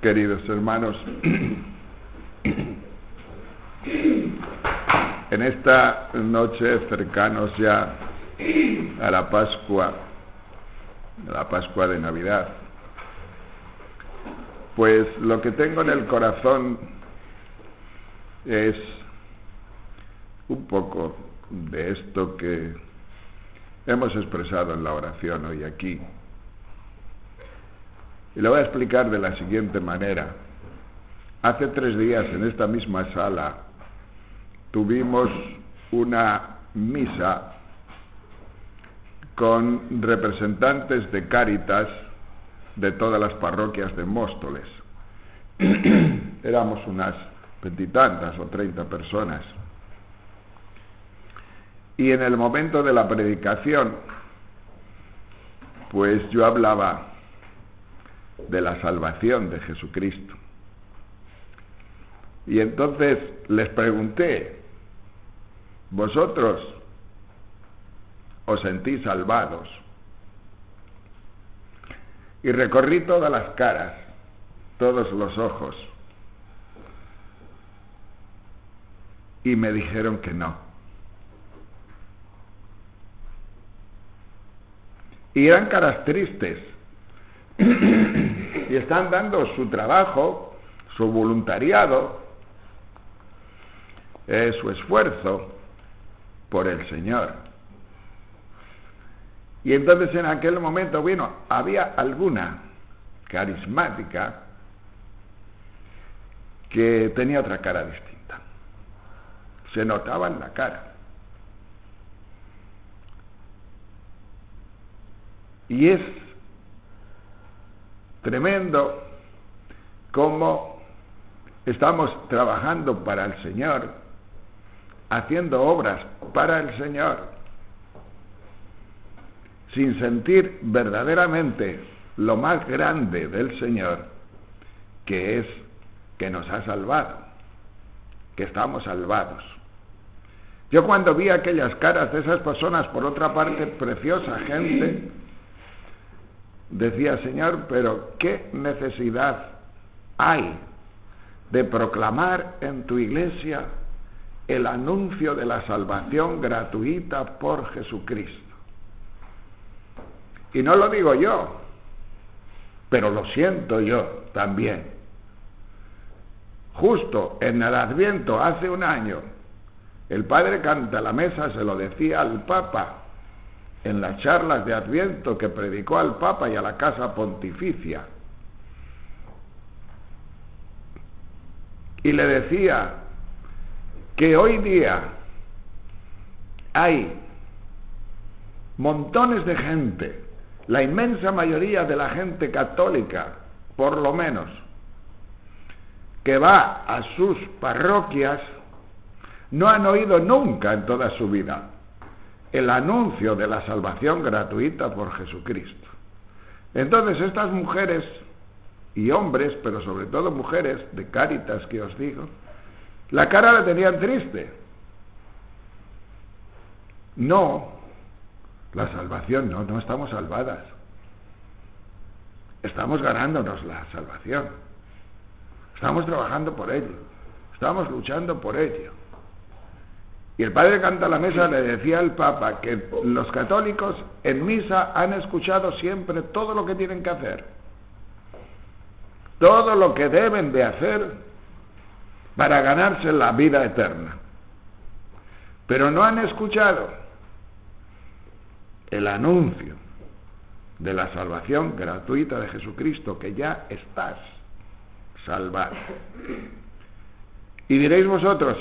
Queridos hermanos, en esta noche, cercanos ya a la Pascua de Navidad, pues lo que tengo en el corazón es un poco de esto que hemos expresado en la oración hoy aquí. Y lo voy a explicar de la siguiente manera. Hace 3 días en esta misma sala tuvimos una misa con representantes de Cáritas de todas las parroquias de Móstoles. Éramos unas 20 y tantas o 30 personas. Y en el momento de la predicación, pues yo hablaba de la salvación de Jesucristo. Y entonces les pregunté: ¿vosotros os sentís salvados? Y recorrí todas las caras, todos los ojos, y me dijeron que no. Y eran caras tristes, y están dando su trabajo, su voluntariado, su esfuerzo por el Señor. Y entonces en aquel momento, bueno, había alguna carismática que tenía otra cara distinta, se notaba en la cara. Y es tremendo cómo estamos trabajando para el Señor, haciendo obras para el Señor, sin sentir verdaderamente lo más grande del Señor, que es que nos ha salvado, que estamos salvados. Yo cuando vi aquellas caras de esas personas, por otra parte preciosa gente, decía: Señor, pero qué necesidad hay de proclamar en tu iglesia el anuncio de la salvación gratuita por Jesucristo. Y no lo digo yo, pero lo siento yo también. Justo en el Adviento, hace 1 año, el padre Cantalamessa se lo decía al Papa en las charlas de Adviento que predicó al Papa y a la Casa Pontificia. Y le decía que hoy día hay montones de gente, la inmensa mayoría de la gente católica, por lo menos, que va a sus parroquias, no han oído nunca en toda su vida el anuncio de la salvación gratuita por Jesucristo. Entonces estas mujeres y hombres, pero sobre todo mujeres de Cáritas que os digo, la cara la tenían triste. No, la salvación no estamos salvadas. Estamos ganándonos la salvación. Estamos trabajando por ello. Estamos luchando por ello. Y el padre Cantalamessa le decía al Papa que los católicos en misa han escuchado siempre todo lo que tienen que hacer, todo lo que deben de hacer para ganarse la vida eterna, pero no han escuchado el anuncio de la salvación gratuita de Jesucristo, que ya estás salvado. Y diréis vosotros: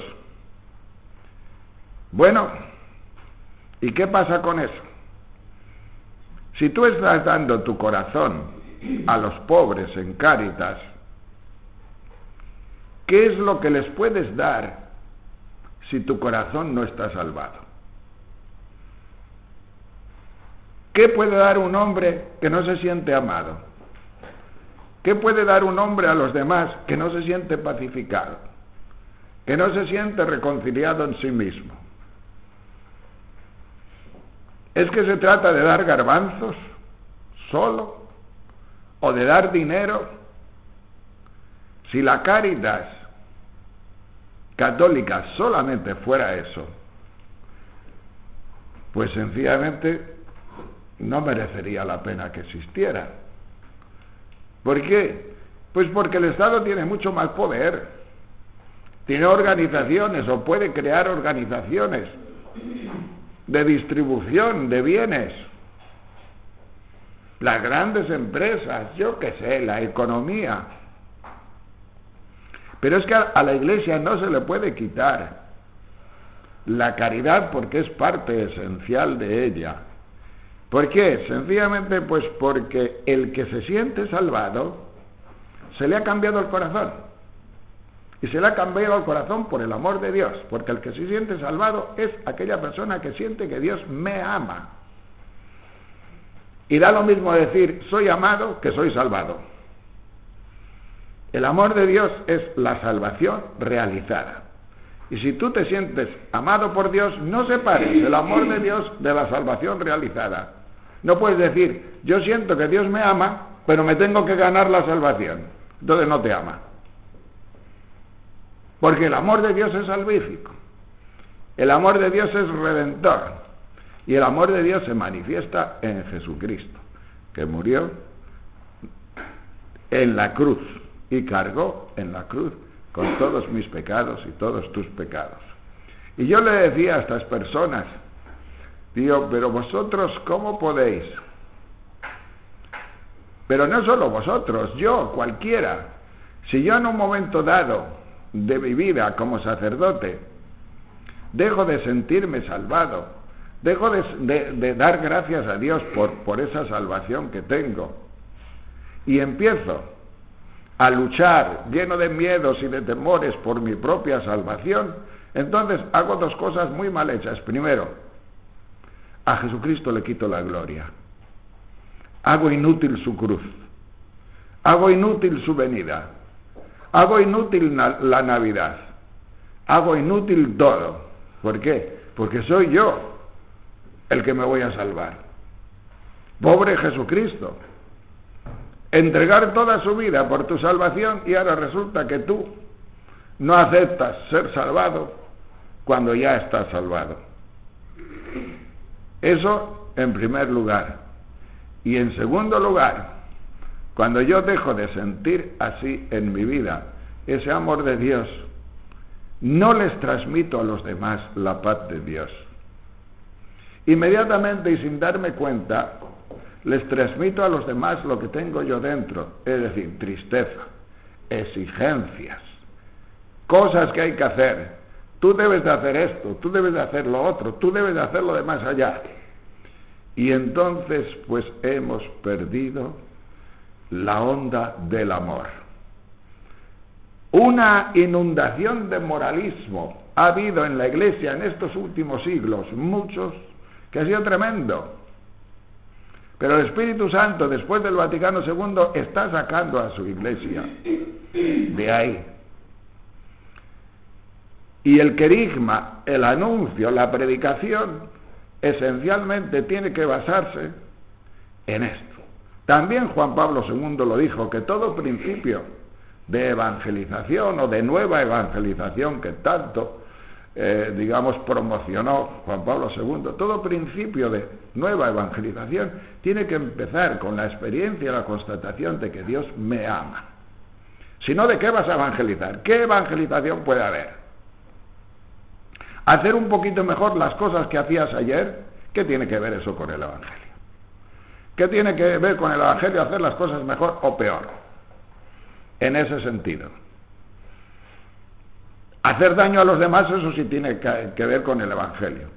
bueno, ¿y qué pasa con eso? Si tú estás dando tu corazón a los pobres en Cáritas, ¿qué es lo que les puedes dar si tu corazón no está salvado? ¿Qué puede dar un hombre que no se siente amado? ¿Qué puede dar un hombre a los demás que no se siente pacificado, que no se siente reconciliado en sí mismo? ¿Es que se trata de dar garbanzos solo? ¿O de dar dinero? Si la Cáritas católica solamente fuera eso, pues sencillamente no merecería la pena que existiera. ¿Por qué? Pues porque el Estado tiene mucho más poder, tiene organizaciones o puede crear organizaciones de distribución de bienes, las grandes empresas, yo qué sé, la economía. Pero es que a la Iglesia no se le puede quitar la caridad porque es parte esencial de ella. ¿Por qué? Sencillamente pues porque el que se siente salvado se le ha cambiado el corazón. Y se le ha cambiado el corazón por el amor de Dios, porque el que se siente salvado es aquella persona que siente que Dios me ama. Y da lo mismo decir soy amado que soy salvado. El amor de Dios es la salvación realizada. Y si tú te sientes amado por Dios, no separes el amor de Dios de la salvación realizada. No puedes decir, yo siento que Dios me ama, pero me tengo que ganar la salvación. Entonces no te ama. Porque el amor de Dios es salvífico. El amor de Dios es redentor. Y el amor de Dios se manifiesta en Jesucristo, que murió en la cruz y cargó en la cruz con todos mis pecados y todos tus pecados. Y yo le decía a estas personas, digo, pero vosotros ¿cómo podéis? Pero no solo vosotros, yo, cualquiera. Si yo en un momento dado de mi vida como sacerdote dejo de sentirme salvado, dejo de dar gracias a Dios por esa salvación que tengo, y empiezo a luchar lleno de miedos y de temores por mi propia salvación, entonces hago dos cosas muy mal hechas. Primero, a Jesucristo le quito la gloria, hago inútil su cruz, hago inútil su venida, hago inútil la Navidad, hago inútil todo. ¿Por qué? Porque soy yo el que me voy a salvar. Pobre Jesucristo, entregar toda su vida por tu salvación, y ahora resulta que tú no aceptas ser salvado cuando ya estás salvado. Eso en primer lugar. Y en segundo lugar, cuando yo dejo de sentir así en mi vida ese amor de Dios, no les transmito a los demás la paz de Dios. Inmediatamente y sin darme cuenta, les transmito a los demás lo que tengo yo dentro, es decir, tristeza, exigencias, cosas que hay que hacer. Tú debes de hacer esto, tú debes de hacer lo otro, tú debes de hacer lo de más allá. Y entonces pues hemos perdido la onda del amor. Una inundación de moralismo ha habido en la Iglesia en estos últimos siglos, muchos, que ha sido tremendo. Pero el Espíritu Santo, después del Vaticano II, está sacando a su Iglesia de ahí. Y el querigma, el anuncio, la predicación, esencialmente tiene que basarse en esto. También Juan Pablo II lo dijo, que todo principio de evangelización o de nueva evangelización que tanto promocionó Juan Pablo II, todo principio de nueva evangelización tiene que empezar con la experiencia y la constatación de que Dios me ama. Si no, ¿de qué vas a evangelizar? ¿Qué evangelización puede haber? ¿Hacer un poquito mejor las cosas que hacías ayer? ¿Qué tiene que ver eso con el Evangelio? ¿Qué tiene que ver con el Evangelio hacer las cosas mejor o peor? En ese sentido. Hacer daño a los demás, eso sí tiene que ver con el Evangelio.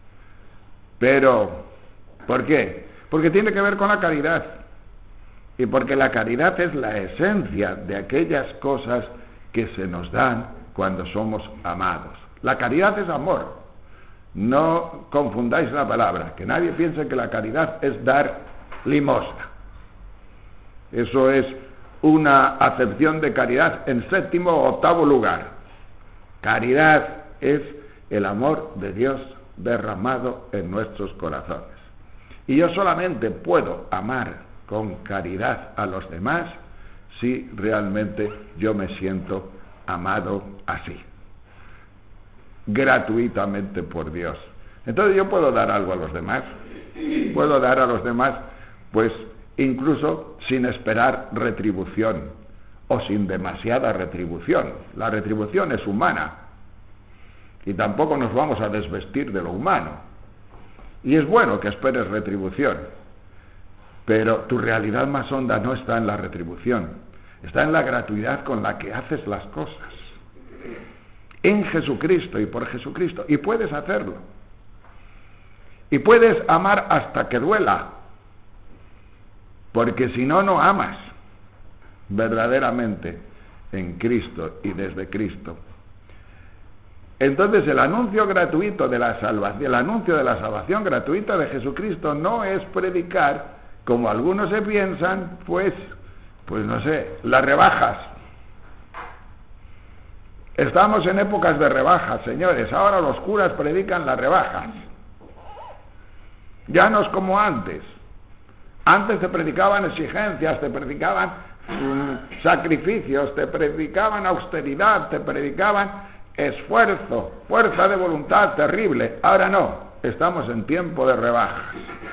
Pero, ¿por qué? Porque tiene que ver con la caridad. Y porque la caridad es la esencia de aquellas cosas que se nos dan cuando somos amados. La caridad es amor. No confundáis la palabra. Que nadie piense que la caridad es dar limosna. Eso es una acepción de caridad en séptimo o octavo lugar. Caridad es el amor de Dios derramado en nuestros corazones. Y yo solamente puedo amar con caridad a los demás si realmente yo me siento amado así, gratuitamente por Dios. Entonces yo puedo dar algo a los demás, puedo dar a los demás, pues incluso sin esperar retribución o sin demasiada retribución. La retribución es humana y tampoco nos vamos a desvestir de lo humano. Y es bueno que esperes retribución, pero tu realidad más honda no está en la retribución, está en la gratuidad con la que haces las cosas, en Jesucristo y por Jesucristo, y puedes hacerlo. Y puedes amar hasta que duela, porque si no, no amas verdaderamente en Cristo y desde Cristo. Entonces el anuncio gratuito de la salvación, el anuncio de la salvación gratuita de Jesucristo no es predicar, como algunos se piensan, pues no sé, las rebajas. Estamos en épocas de rebajas, señores. Ahora los curas predican las rebajas. Ya no es como antes. Antes te predicaban exigencias, te predicaban sacrificios, te predicaban austeridad, te predicaban esfuerzo, fuerza de voluntad terrible. Ahora no, estamos en tiempo de rebajas.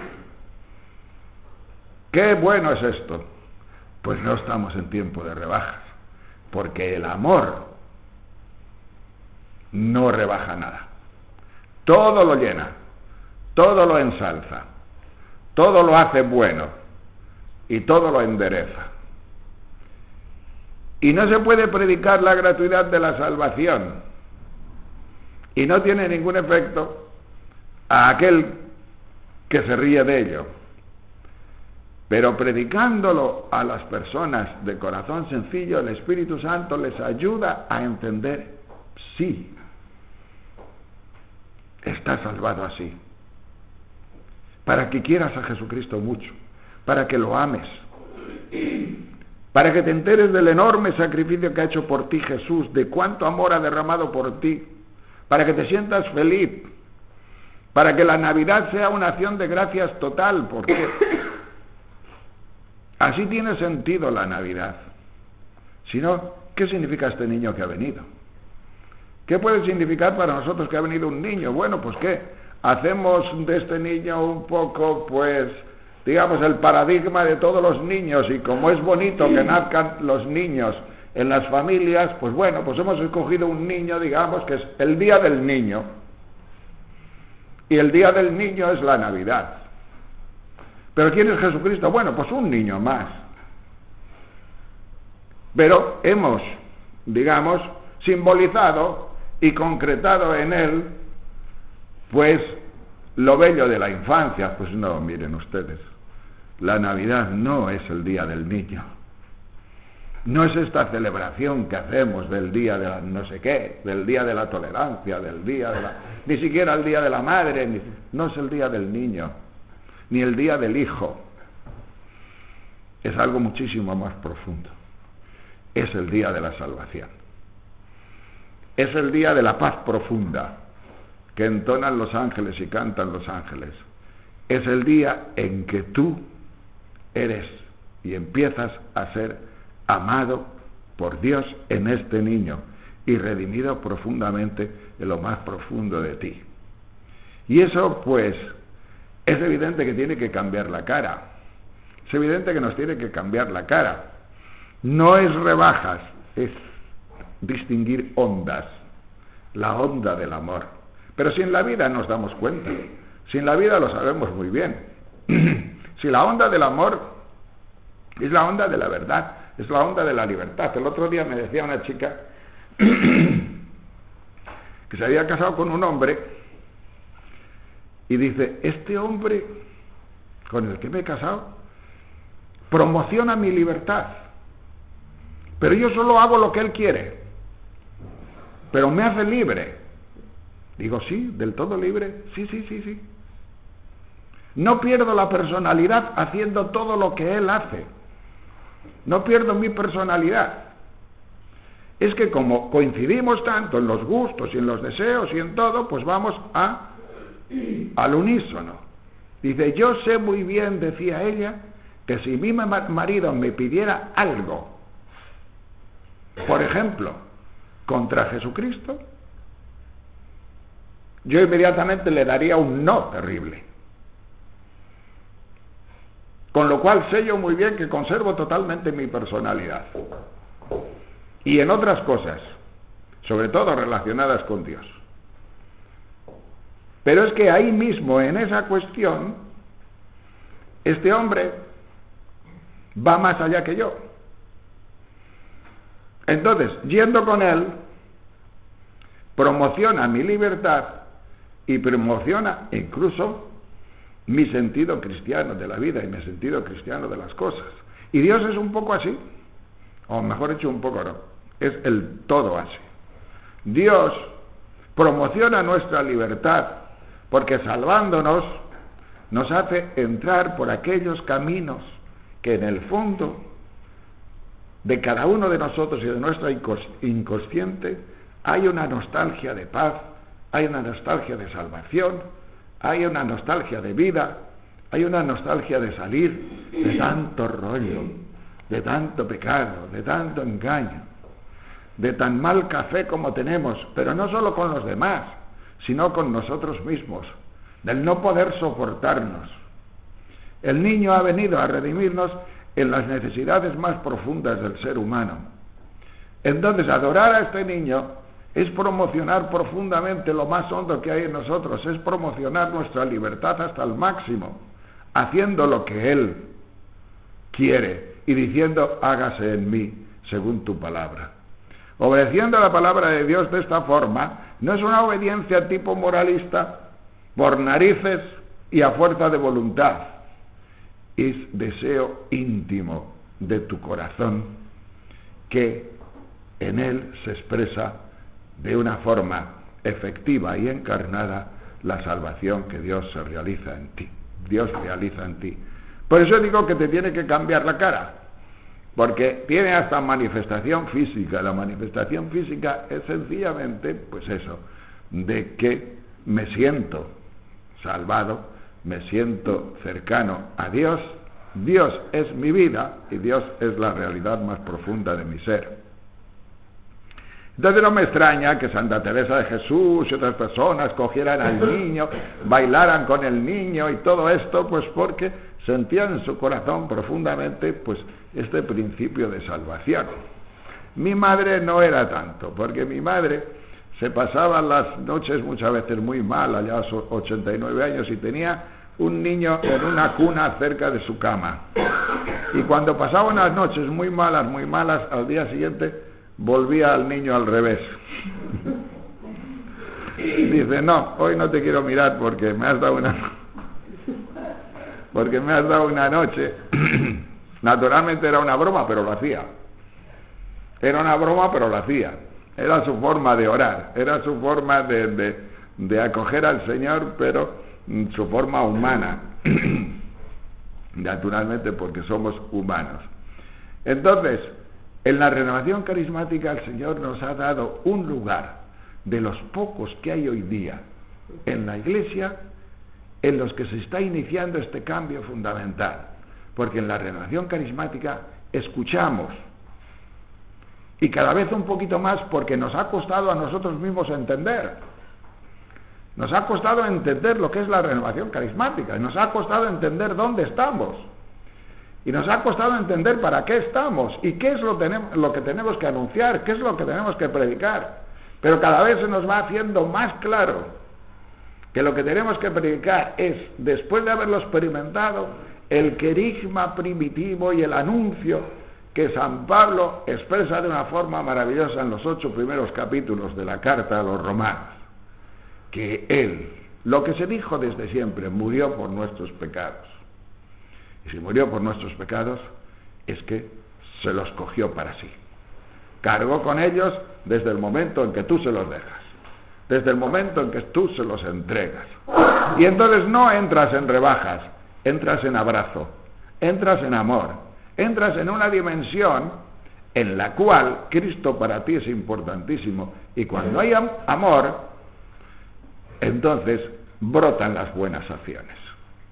Qué bueno es esto. Pues no estamos en tiempo de rebajas, porque el amor no rebaja nada. Todo lo llena, todo lo ensalza, todo lo hace bueno y todo lo endereza. Y no se puede predicar la gratuidad de la salvación y no tiene ningún efecto a aquel que se ríe de ello. Pero predicándolo a las personas de corazón sencillo, el Espíritu Santo les ayuda a entender, sí, estás salvado así, para que quieras a Jesucristo mucho, para que lo ames, para que te enteres del enorme sacrificio que ha hecho por ti Jesús, de cuánto amor ha derramado por ti, para que te sientas feliz, para que la Navidad sea una acción de gracias total, porque así tiene sentido la Navidad. Si no, ¿qué significa este niño que ha venido? ¿Qué puede significar para nosotros que ha venido un niño? Bueno, pues ¿qué? Hacemos de este niño un poco, pues, digamos, el paradigma de todos los niños, y como es bonito que nazcan los niños en las familias, pues bueno, pues hemos escogido un niño, digamos, que es el día del niño. Y el día del niño es la Navidad. ¿Pero quién es Jesucristo? Bueno, pues un niño más. Pero hemos, digamos, simbolizado y concretado en él, pues, lo bello de la infancia. Pues no, miren ustedes, la Navidad no es el día del niño. No es esta celebración que hacemos del día de la no sé qué, del día de la tolerancia, del día de la... ni siquiera el día de la madre, no es el día del niño, ni el día del hijo. Es algo muchísimo más profundo. Es el día de la salvación. Es el día de la paz profunda que entonan los ángeles y cantan los ángeles. Es el día en que tú eres y empiezas a ser amado por Dios en este niño y redimido profundamente en lo más profundo de ti. Y eso, pues, es evidente que tiene que cambiar la cara. Es evidente que nos tiene que cambiar la cara. No es rebajas, es distinguir ondas, la onda del amor. Pero si en la vida nos damos cuenta, si en la vida lo sabemos muy bien, si la onda del amor es la onda de la verdad, es la onda de la libertad. El otro día me decía una chica que se había casado con un hombre y dice, este hombre con el que me he casado promociona mi libertad, pero yo solo hago lo que él quiere, pero me hace libre. Digo, sí, del todo libre, sí. No pierdo la personalidad haciendo todo lo que él hace. No pierdo mi personalidad. Es que como coincidimos tanto en los gustos y en los deseos y en todo, pues vamos al unísono. Dice, yo sé muy bien, decía ella, que si mi marido me pidiera algo por ejemplo, contra Jesucristo, yo inmediatamente le daría un no terrible. Con lo cual sé yo muy bien que conservo totalmente mi personalidad. Y en otras cosas, sobre todo relacionadas con Dios. Pero es que ahí mismo, en esa cuestión, este hombre va más allá que yo. Entonces, yendo con él, promociona mi libertad y promociona incluso mi sentido cristiano de la vida y mi sentido cristiano de las cosas. Y Dios es un poco así, o mejor dicho, un poco no, es el todo así. Dios promociona nuestra libertad porque salvándonos nos hace entrar por aquellos caminos que en el fondo de cada uno de nosotros y de nuestra inconsciente hay una nostalgia de paz, hay una nostalgia de salvación, hay una nostalgia de vida, hay una nostalgia de salir de tanto rollo, de tanto pecado, de tanto engaño, de tan mal café como tenemos, pero no solo con los demás, sino con nosotros mismos, del no poder soportarnos. El niño ha venido a redimirnos en las necesidades más profundas del ser humano. Entonces, adorar a este niño es promocionar profundamente lo más hondo que hay en nosotros, es promocionar nuestra libertad hasta el máximo, haciendo lo que Él quiere y diciendo, hágase en mí según tu palabra. Obedeciendo a la palabra de Dios de esta forma, no es una obediencia tipo moralista, por narices y a fuerza de voluntad, es deseo íntimo de tu corazón que en él se expresa de una forma efectiva y encarnada la salvación que Dios se realiza en ti. Dios realiza en ti. Por eso digo que te tiene que cambiar la cara, porque tiene hasta manifestación física. La manifestación física es sencillamente, pues eso, de que me siento salvado, me siento cercano a Dios, Dios es mi vida y Dios es la realidad más profunda de mi ser. Entonces no me extraña que Santa Teresa de Jesús y otras personas cogieran al niño, bailaran con el niño y todo esto, pues porque sentían en su corazón profundamente pues este principio de salvación. Mi madre no era tanto, porque mi madre se pasaba las noches muchas veces muy mal, allá a sus 89 años, y tenía un niño en una cuna cerca de su cama. Y cuando pasaba unas noches muy malas, al día siguiente volvía al niño al revés. Dice, no, hoy no te quiero mirar porque me has dado una noche. Naturalmente era una broma, pero lo hacía. Era una broma, pero lo hacía. Era su forma de orar, era su forma de acoger al Señor, pero su forma humana. Naturalmente porque somos humanos. Entonces, en la renovación carismática el Señor nos ha dado un lugar de los pocos que hay hoy día en la Iglesia en los que se está iniciando este cambio fundamental, porque en la renovación carismática escuchamos, y cada vez un poquito más, porque nos ha costado a nosotros mismos entender. Nos ha costado entender lo que es la renovación carismática, y nos ha costado entender dónde estamos, y nos ha costado entender para qué estamos, y qué es lo que tenemos que anunciar, qué es lo que tenemos que predicar. Pero cada vez se nos va haciendo más claro que lo que tenemos que predicar es, después de haberlo experimentado, el querigma primitivo y el anuncio que San Pablo expresa de una forma maravillosa en los 8 primeros capítulos de la carta a los romanos, que Él, lo que se dijo desde siempre, murió por nuestros pecados. Y si murió por nuestros pecados, es que se los cogió para sí. Cargó con ellos desde el momento en que tú se los dejas, desde el momento en que tú se los entregas. Y entonces no entras en rebajas, entras en abrazo, entras en amor, entras en una dimensión en la cual Cristo para ti es importantísimo, y cuando hay amor, entonces brotan las buenas acciones.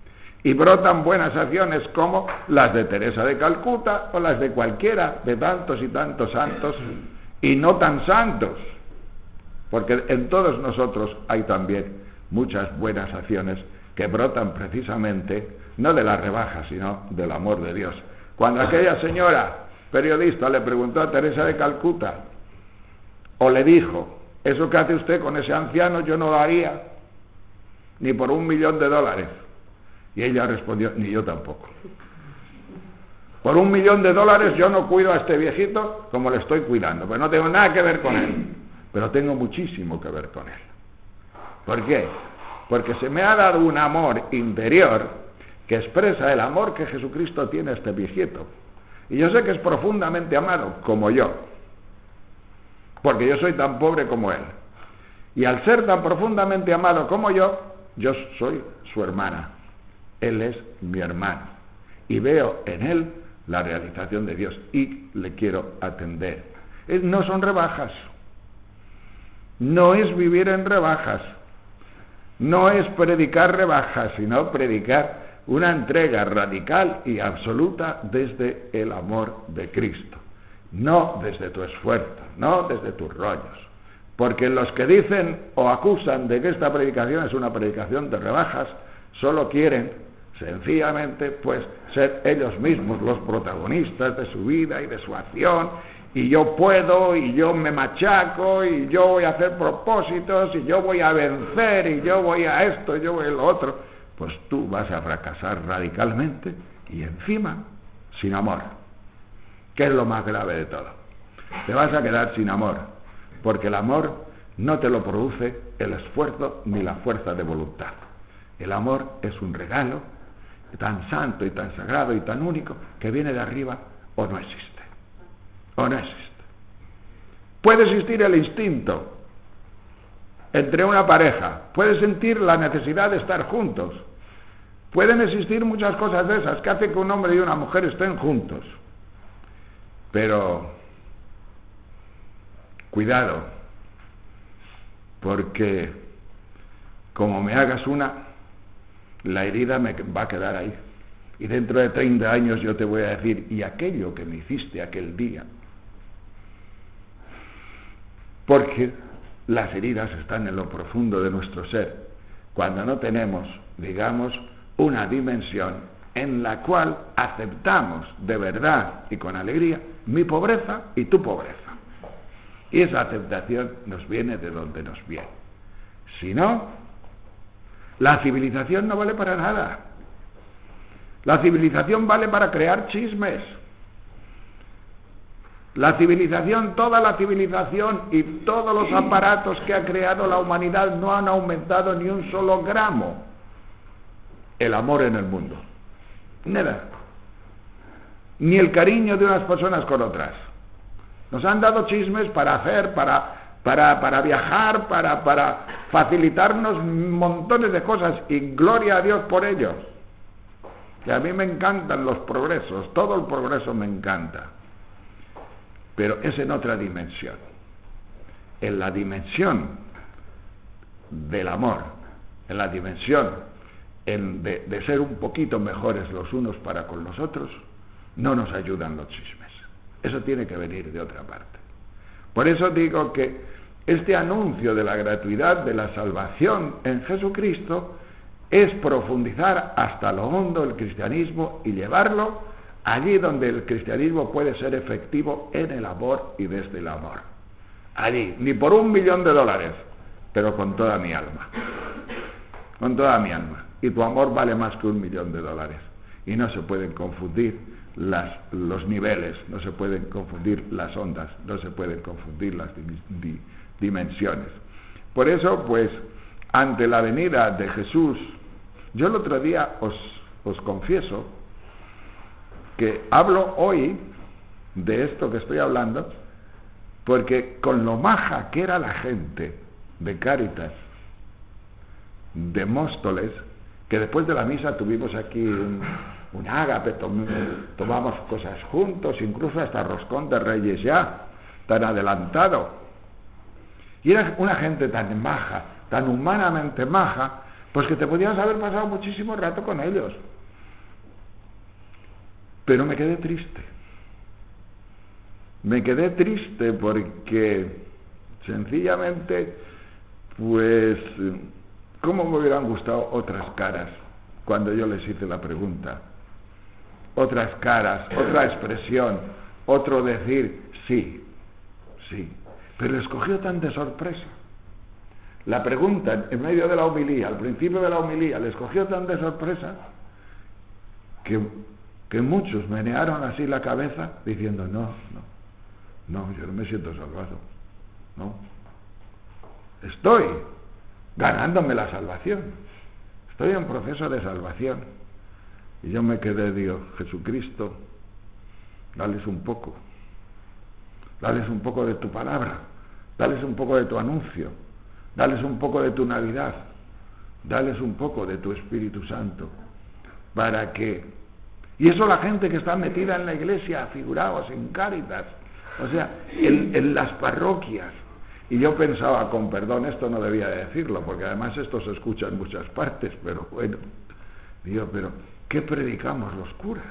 Y brotan buenas acciones como las de Teresa de Calcuta o las de cualquiera de tantos y tantos santos y no tan santos, porque en todos nosotros hay también muchas buenas acciones que brotan precisamente no de la rebaja, sino del amor de Dios. Cuando aquella señora periodista le preguntó a Teresa de Calcuta, o le dijo, eso que hace usted con ese anciano yo no lo haría ni por $1.000.000, y ella respondió, ni yo tampoco. Por $1.000.000 yo no cuido a este viejito como le estoy cuidando, pues no tengo nada que ver con él, pero tengo muchísimo que ver con él. ¿Por qué? Porque se me ha dado un amor interior que expresa el amor que Jesucristo tiene a este viejito, y yo sé que es profundamente amado como yo, porque yo soy tan pobre como él, y al ser tan profundamente amado como yo soy su hermana, él es mi hermano, y veo en él la realización de Dios, y le quiero atender. No son rebajas, no es vivir en rebajas, no es predicar rebajas, sino predicar una entrega radical y absoluta desde el amor de Cristo, no desde tu esfuerzo, no desde tus rollos, porque los que dicen o acusan de que esta predicación es una predicación de rebajas, solo quieren sencillamente pues ser ellos mismos los protagonistas de su vida y de su acción, y yo puedo, y yo me machaco, y yo voy a hacer propósitos, y yo voy a vencer, y yo voy a esto, y yo voy a lo otro. Pues tú vas a fracasar radicalmente y encima sin amor, que es lo más grave de todo. Te vas a quedar sin amor, porque el amor no te lo produce el esfuerzo ni la fuerza de voluntad. El amor es un regalo tan santo y tan sagrado y tan único que viene de arriba o no existe. O no existe. Puede existir el instinto entre una pareja, puede sentir la necesidad de estar juntos, pueden existir muchas cosas de esas que hacen que un hombre y una mujer estén juntos, pero cuidado, porque como me hagas una, la herida me va a quedar ahí, y dentro de 30 años yo te voy a decir, y aquello que me hiciste aquel día, porque las heridas están en lo profundo de nuestro ser, cuando no tenemos, digamos, una dimensión en la cual aceptamos de verdad y con alegría mi pobreza y tu pobreza. Y esa aceptación nos viene de donde nos viene. Si no, la civilización no vale para nada. La civilización vale para crear chismes. La civilización, toda la civilización y todos los aparatos que ha creado la humanidad no han aumentado ni un solo gramo el amor en el mundo. Nada. Ni el cariño de unas personas con otras. Nos han dado chismes para hacer, para viajar, para facilitarnos montones de cosas, y gloria a Dios por ellos. Y a mí me encantan los progresos, todo el progreso me encanta. Pero es en otra dimensión, en la dimensión del amor, en la dimensión de ser un poquito mejores los unos para con los otros, no nos ayudan los chismes. Eso tiene que venir de otra parte. Por eso digo que este anuncio de la gratuidad de la salvación en Jesucristo es profundizar hasta lo hondo el cristianismo y llevarlo allí donde el cristianismo puede ser efectivo, en el amor y desde el amor. Allí, ni por $1.000.000, pero con toda mi alma. Con toda mi alma. Y tu amor vale más que $1.000.000. Y no se pueden confundir los niveles, no se pueden confundir las ondas, no se pueden confundir las dimensiones. Por eso, pues, ante la venida de Jesús, yo el otro día os confieso que hablo hoy de esto que estoy hablando, porque con lo maja que era la gente de Cáritas, de Móstoles, que después de la misa tuvimos aquí un ágape, tomamos cosas juntos, incluso hasta roscón de Reyes ya, tan adelantado. Y era una gente tan maja, tan humanamente maja, pues que te podías haber pasado muchísimo rato con ellos. Pero me quedé triste. Me quedé triste porque sencillamente, pues, ¿cómo me hubieran gustado otras caras cuando yo les hice la pregunta? Otras caras, otra expresión, otro decir, sí, sí. Pero les cogió tan de sorpresa. La pregunta en medio de la homilía, al principio de la homilía, les cogió tan de sorpresa que muchos menearon así la cabeza diciendo, no, yo no me siento salvado, no. Estoy ganándome la salvación, estoy en proceso de salvación. Y yo me quedé, digo, Jesucristo, dales un poco de tu palabra, dales un poco de tu anuncio, dales un poco de tu Navidad, dales un poco de tu Espíritu Santo, para que... Y eso la gente que está metida en la iglesia, figuraos, en Cáritas, o sea, en las parroquias. Y yo pensaba, con perdón, esto no debía de decirlo, porque además esto se escucha en muchas partes, pero bueno, digo, pero ¿qué predicamos los curas?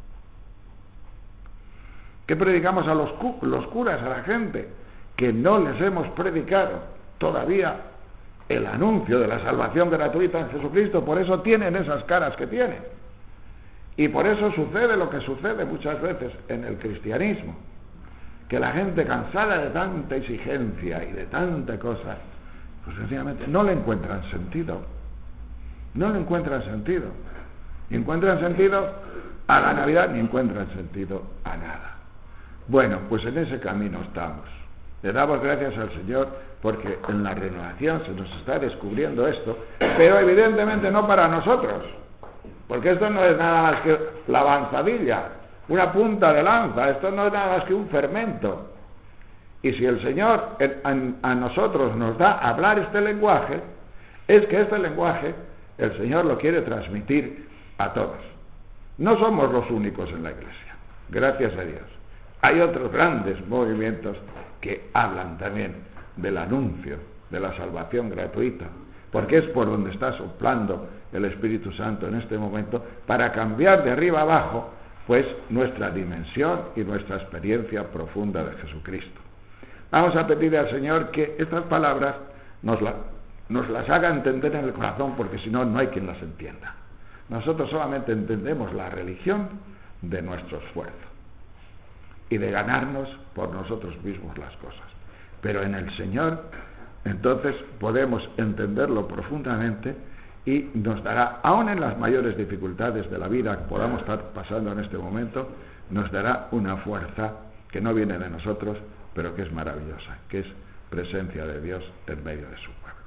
¿Qué predicamos a los curas, a la gente? Que no les hemos predicado todavía el anuncio de la salvación gratuita en Jesucristo. Por eso tienen esas caras que tienen. Y por eso sucede lo que sucede muchas veces en el cristianismo. Que la gente, cansada de tanta exigencia y de tanta cosa, pues sencillamente no le encuentran sentido. No le encuentran sentido. Ni encuentran sentido a la Navidad, ni encuentran sentido a nada. Bueno, pues en ese camino estamos. Le damos gracias al Señor porque en la renovación se nos está descubriendo esto, pero evidentemente no para nosotros, porque esto no es nada más que la avanzadilla, una punta de lanza, esto no es nada más que un fermento. Y si el Señor a nosotros nos da a hablar este lenguaje, es que este lenguaje el Señor lo quiere transmitir a todos. No somos los únicos en la iglesia, gracias a Dios. Hay otros grandes movimientos que hablan también del anuncio de la salvación gratuita, porque es por donde está soplando el Espíritu Santo en este momento para cambiar de arriba abajo pues nuestra dimensión y nuestra experiencia profunda de Jesucristo. Vamos a pedirle al Señor que estas palabras nos las haga entender en el corazón, porque si no, no hay quien las entienda. Nosotros solamente entendemos la religión de nuestro esfuerzo y de ganarnos por nosotros mismos las cosas, pero en el Señor entonces podemos entenderlo profundamente y nos dará, aun en las mayores dificultades de la vida que podamos estar pasando en este momento, nos dará una fuerza que no viene de nosotros, pero que es maravillosa, que es presencia de Dios en medio de su pueblo.